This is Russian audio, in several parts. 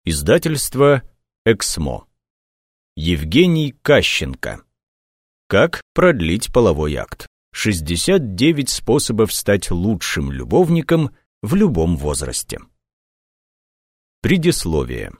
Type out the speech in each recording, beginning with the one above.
Издательство «Эксмо». Евгений Кащенко. Как продлить половой акт? 69 способов стать лучшим любовником в любом возрасте. Предисловие.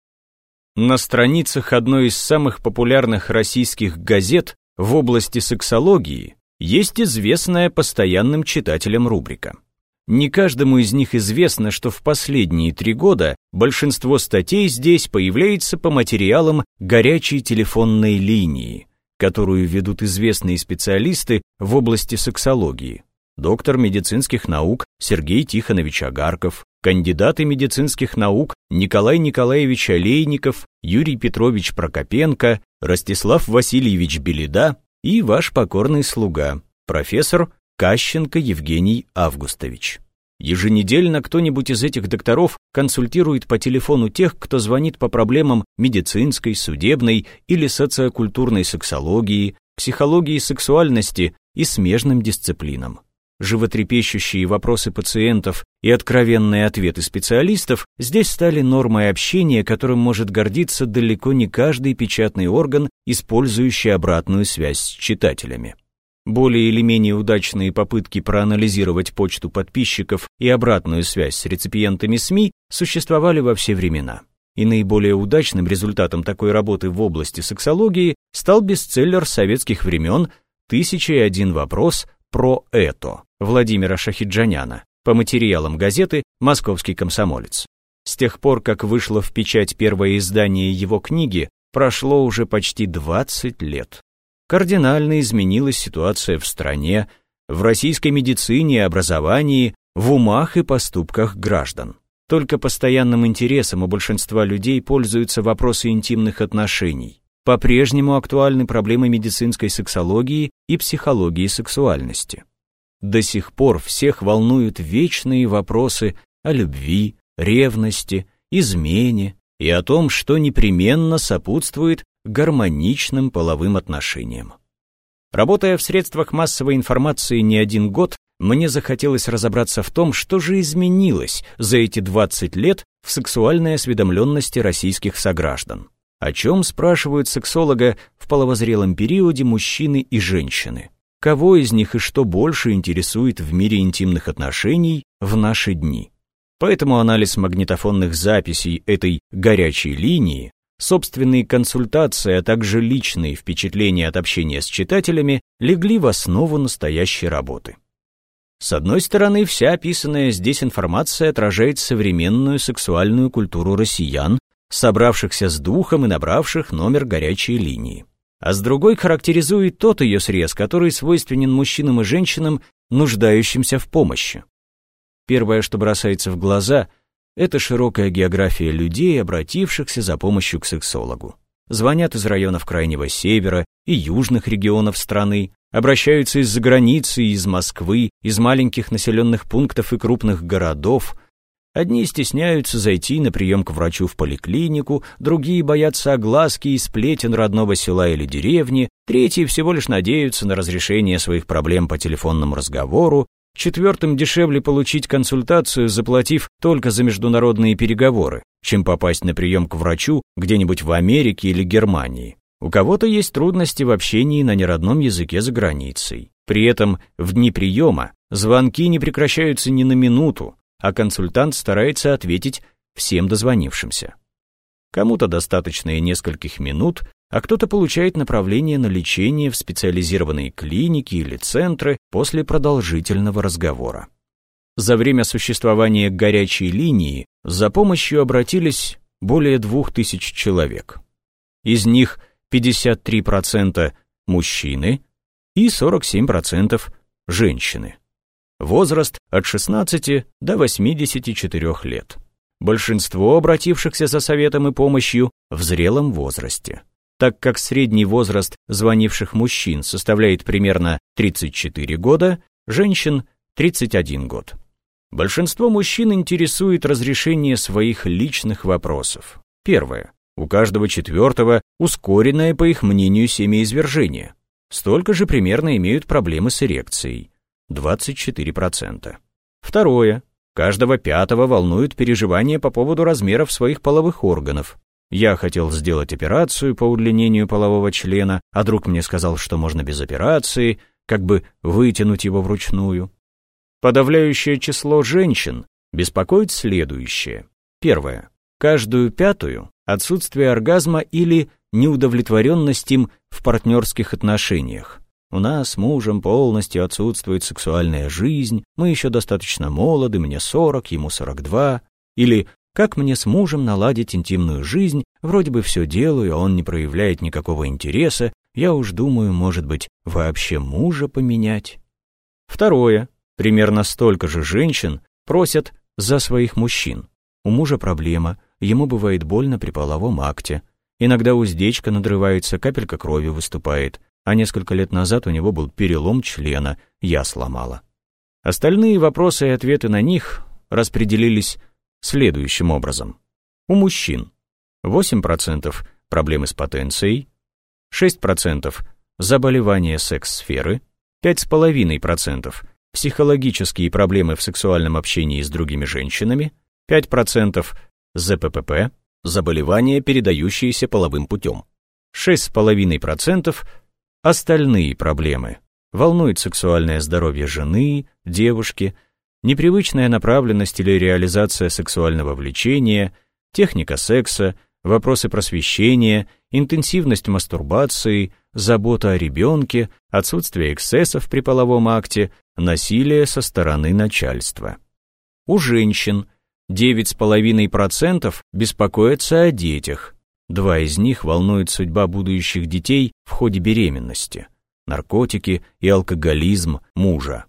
На страницах одной из самых популярных российских газет в области сексологии есть известная постоянным читателям рубрика. Не каждому из них известно, что в последние 3 года большинство статей здесь появляется по материалам горячей телефонной линии, которую ведут известные специалисты в области сексологии. Доктор медицинских наук Сергей Тихонович Агарков, кандидаты медицинских наук Николай Николаевич Олейников, Юрий Петрович Прокопенко, Ростислав Васильевич Беледа и ваш покорный слуга, профессор Кащенко Евгений Августович. Еженедельно кто-нибудь из этих докторов консультирует по телефону тех, кто звонит по проблемам медицинской, судебной или социокультурной сексологии, психологии сексуальности и смежным дисциплинам. Животрепещущие вопросы пациентов и откровенные ответы специалистов здесь стали нормой общения, которым может гордиться далеко не каждый печатный орган, использующий обратную связь с читателями. Более или менее удачные попытки проанализировать почту подписчиков и обратную связь с реципиентами СМИ существовали во все времена. И наиболее удачным результатом такой работы в области сексологии стал бестселлер советских времен «1001 вопрос про это» Владимира Шахиджаняна по материалам газеты «Московский комсомолец». С тех пор, как вышло в печать первое издание его книги, прошло уже почти 20 лет. Кардинально изменилась ситуация в стране, в российской медицине и образовании, в умах и поступках граждан. Только постоянным интересом у большинства людей пользуются вопросы интимных отношений. По-прежнему актуальны проблемы медицинской сексологии и психологии сексуальности. До сих пор всех волнуют вечные вопросы о любви, ревности, измене и о том, что непременно сопутствует гармоничным половым отношениям. Работая в средствах массовой информации не 1 год, мне захотелось разобраться в том, что же изменилось за эти 20 лет в сексуальной осведомленности российских сограждан. О чем спрашивают сексолога в половозрелом периоде мужчины и женщины? Кого из них и что больше интересует в мире интимных отношений в наши дни? Поэтому анализ магнитофонных записей этой горячей линии, собственные консультации, а также личные впечатления от общения с читателями легли в основу настоящей работы. С одной стороны, вся описанная здесь информация отражает современную сексуальную культуру россиян, собравшихся с духом и набравших номер горячей линии. А с другой характеризует тот ее срез, который свойственен мужчинам и женщинам, нуждающимся в помощи. Первое, что бросается в глаза – это широкая география людей, обратившихся за помощью к сексологу. Звонят из районов Крайнего Севера и южных регионов страны, обращаются из-за границы, из Москвы, из маленьких населенных пунктов и крупных городов. Одни стесняются зайти на прием к врачу в поликлинику, другие боятся огласки и сплетен родного села или деревни, третьи всего лишь надеются на разрешение своих проблем по телефонному разговору, 4 дешевле получить консультацию, заплатив только за международные переговоры, чем попасть на прием к врачу где-нибудь в Америке или Германии. У кого-то есть трудности в общении на неродном языке за границей. При этом в дни приема звонки не прекращаются ни на минуту, а консультант старается ответить всем дозвонившимся. Кому-то достаточно и нескольких минут, а кто-то получает направление на лечение в специализированные клиники или центры после продолжительного разговора. За время существования горячей линии за помощью обратились более 2000 человек. Из них 53% мужчины и 47% женщины. Возраст от 16 до 84 лет. Большинство обратившихся за советом и помощью в зрелом возрасте. Так как средний возраст звонивших мужчин составляет примерно 34 года, женщин 31 год. Большинство мужчин интересует разрешение своих личных вопросов. Первое. У каждого 4-го ускоренное, по их мнению, семяизвержение. Столько же примерно имеют проблемы с эрекцией. 24%. Второе. Каждого пятого волнуют переживания по поводу размеров своих половых органов. Я хотел сделать операцию по удлинению полового члена, а друг мне сказал, что можно без операции, как бы вытянуть его вручную. Подавляющее число женщин беспокоит следующее. Первое. Каждую пятую отсутствие оргазма или неудовлетворенность им в партнерских отношениях. У нас с мужем полностью отсутствует сексуальная жизнь, мы еще достаточно молоды, мне 40, ему 42. Или как мне с мужем наладить интимную жизнь, вроде бы все делаю, а он не проявляет никакого интереса, я уж думаю, может быть, вообще мужа поменять. Второе. Примерно столько же женщин просят за своих мужчин. У мужа проблема, ему бывает больно при половом акте. Иногда уздечка надрывается, капелька крови выступает, а несколько лет назад у него был перелом члена, я сломала. Остальные вопросы и ответы на них распределились следующим образом. У мужчин 8% проблемы с потенцией, 6% заболевания секс-сферы, 5,5% психологические проблемы в сексуальном общении с другими женщинами, 5% ЗППП, заболевания, передающиеся половым путем, 6,5% остальные проблемы. Волнует сексуальное здоровье жены, девушки, непривычная направленность или реализация сексуального влечения, техника секса, вопросы просвещения, интенсивность мастурбации, забота о ребенке, отсутствие эксцессов при половом акте, насилие со стороны начальства. У женщин 9,5% беспокоятся о детях. 2 из них волнует судьба будущих детей в ходе беременности, наркотики и алкоголизм мужа.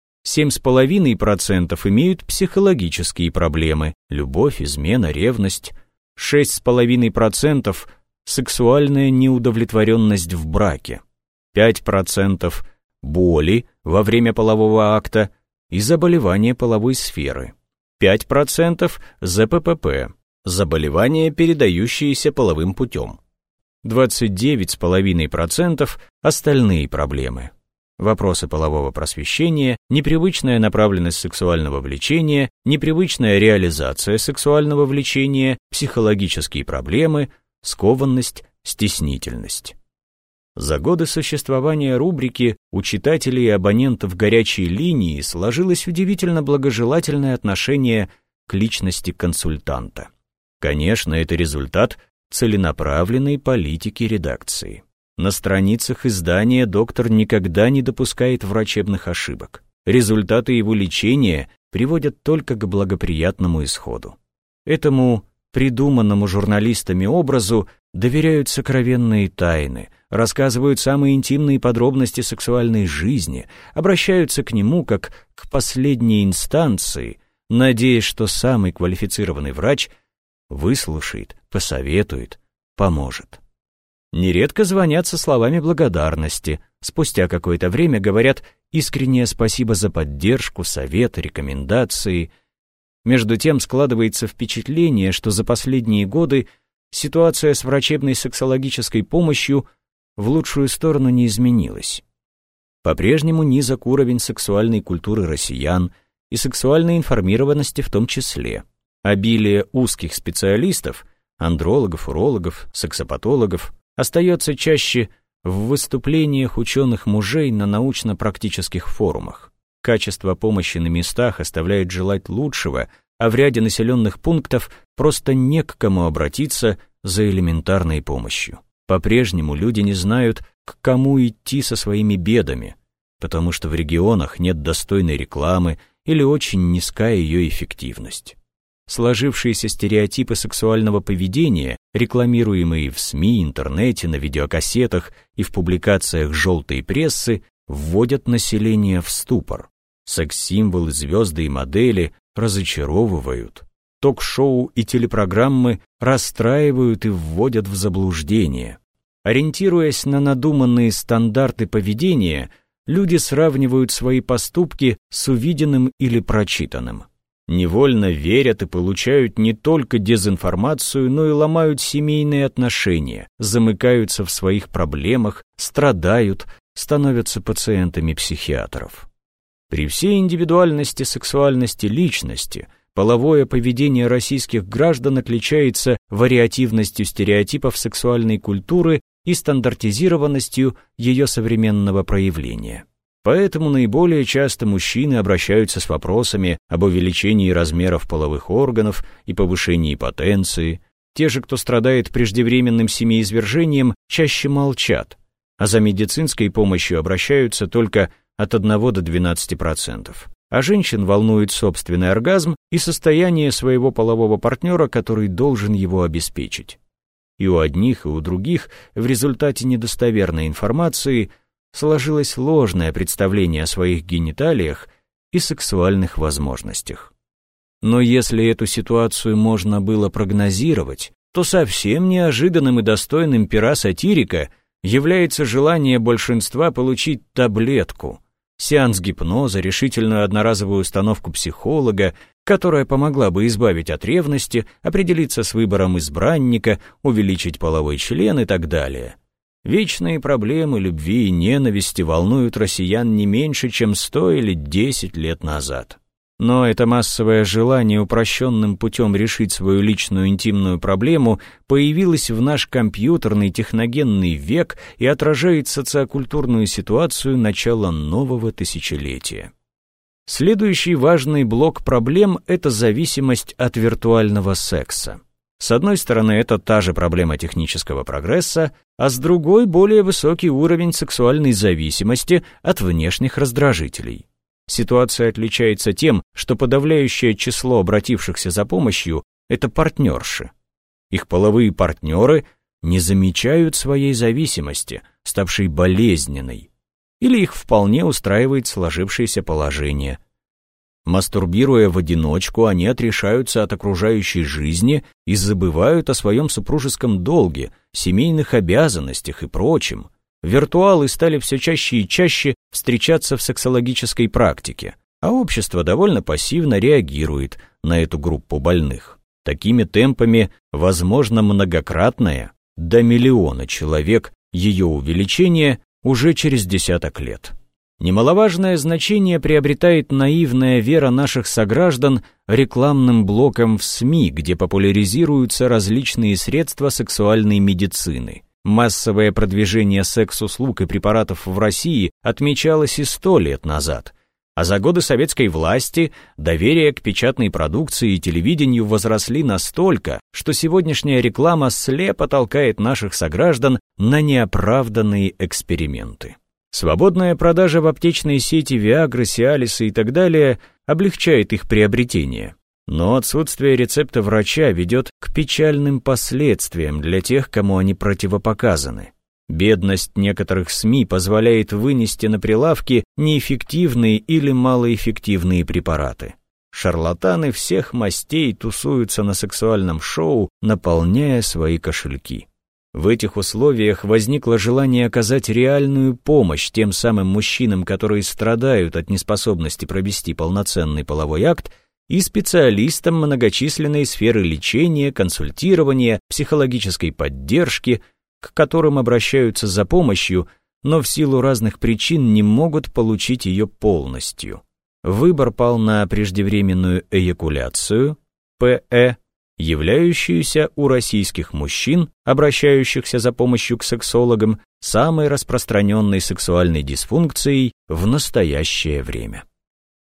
7,5% имеют психологические проблемы, любовь, измена, ревность. 6,5% сексуальная неудовлетворенность в браке. 5% боли во время полового акта и заболевания половой сферы. 5% ЗППП, заболевания, передающиеся половым путем. 29,5% остальные проблемы. Вопросы полового просвещения, непривычная направленность сексуального влечения, непривычная реализация сексуального влечения, психологические проблемы, скованность, стеснительность. За годы существования рубрики у читателей и абонентов горячей линии сложилось удивительно благожелательное отношение к личности консультанта. Конечно, это результат целенаправленной политики редакции. На страницах издания доктор никогда не допускает врачебных ошибок. Результаты его лечения приводят только к благоприятному исходу. Этому придуманному журналистами образу доверяют сокровенные тайны, рассказывают самые интимные подробности сексуальной жизни, обращаются к нему как к последней инстанции, надеясь, что самый квалифицированный врач выслушает, посоветует, поможет. Нередко звонят со словами благодарности, спустя какое-то время говорят искреннее спасибо за поддержку, совет, рекомендации. Между тем складывается впечатление, что за последние годы ситуация с врачебной сексологической помощью в лучшую сторону не изменилась. По-прежнему низок уровень сексуальной культуры россиян и сексуальной информированности в том числе. Обилие узких специалистов, андрологов, урологов, сексопатологов, остается чаще в выступлениях ученых-мужей на научно-практических форумах. Качество помощи на местах оставляет желать лучшего, а в ряде населенных пунктов просто не к кому обратиться за элементарной помощью. По-прежнему люди не знают, к кому идти со своими бедами, потому что в регионах нет достойной рекламы или очень низкая ее эффективность. Сложившиеся стереотипы сексуального поведения, рекламируемые в СМИ, интернете, на видеокассетах и в публикациях желтой прессы, вводят население в ступор. Секс-символы, звезды и модели разочаровывают. Ток-шоу и телепрограммы расстраивают и вводят в заблуждение. Ориентируясь на надуманные стандарты поведения, люди сравнивают свои поступки с увиденным или прочитанным. Невольно верят и получают не только дезинформацию, но и ломают семейные отношения, замыкаются в своих проблемах, страдают, становятся пациентами психиатров. При всей индивидуальности сексуальности личности, половое поведение российских граждан отличается вариативностью стереотипов сексуальной культуры и стандартизированностью ее современного проявления. Поэтому наиболее часто мужчины обращаются с вопросами об увеличении размеров половых органов и повышении потенции. Те же, кто страдает преждевременным семяизвержением, чаще молчат, а за медицинской помощью обращаются только от 1 до 12%. А женщин волнует собственный оргазм и состояние своего полового партнера, который должен его обеспечить. И у одних, и у других в результате недостоверной информации сложилось ложное представление о своих гениталиях и сексуальных возможностях. Но если эту ситуацию можно было прогнозировать, то совсем неожиданным и достойным пера сатирика является желание большинства получить таблетку, сеанс гипноза, решительную одноразовую установку психолога, которая помогла бы избавить от ревности, определиться с выбором избранника, увеличить половой член и так далее. Вечные проблемы любви и ненависти волнуют россиян не меньше, чем 100 или 10 лет назад. Но это массовое желание упрощенным путем решить свою личную интимную проблему появилось в наш компьютерный техногенный век и отражает социокультурную ситуацию начала нового тысячелетия. Следующий важный блок проблем – это зависимость от виртуального секса. С одной стороны, это та же проблема технического прогресса, а с другой – более высокий уровень сексуальной зависимости от внешних раздражителей. Ситуация отличается тем, что подавляющее число обратившихся за помощью – это партнерши. Их половые партнеры не замечают своей зависимости, ставшей болезненной, или их вполне устраивает сложившееся положение. Мастурбируя в одиночку, они отрешаются от окружающей жизни и забывают о своем супружеском долге, семейных обязанностях и прочем. Виртуалы стали все чаще и чаще встречаться в сексологической практике, а общество довольно пассивно реагирует на эту группу больных. Такими темпами возможно многократное, до 1 миллиона человек, ее увеличение уже через десяток лет. Немаловажное значение приобретает наивная вера наших сограждан рекламным блоком в СМИ, где популяризируются различные средства сексуальной медицины. Массовое продвижение секс-услуг и препаратов в России отмечалось и 100 лет назад, а за годы советской власти доверие к печатной продукции и телевидению возросли настолько, что сегодняшняя реклама слепо толкает наших сограждан на неоправданные эксперименты. Свободная продажа в аптечной сети Виагры, Сиалиса и так далее облегчает их приобретение. Но отсутствие рецепта врача ведет к печальным последствиям для тех, кому они противопоказаны. Бедность некоторых СМИ позволяет вынести на прилавки неэффективные или малоэффективные препараты. Шарлатаны всех мастей тусуются на сексуальном шоу, наполняя свои кошельки. В этих условиях возникло желание оказать реальную помощь тем самым мужчинам, которые страдают от неспособности провести полноценный половой акт, и специалистам многочисленной сферы лечения, консультирования, психологической поддержки, к которым обращаются за помощью, но в силу разных причин не могут получить ее полностью. Выбор пал на преждевременную эякуляцию, ПЭ, являющуюся у российских мужчин, обращающихся за помощью к сексологам, самой распространенной сексуальной дисфункцией в настоящее время.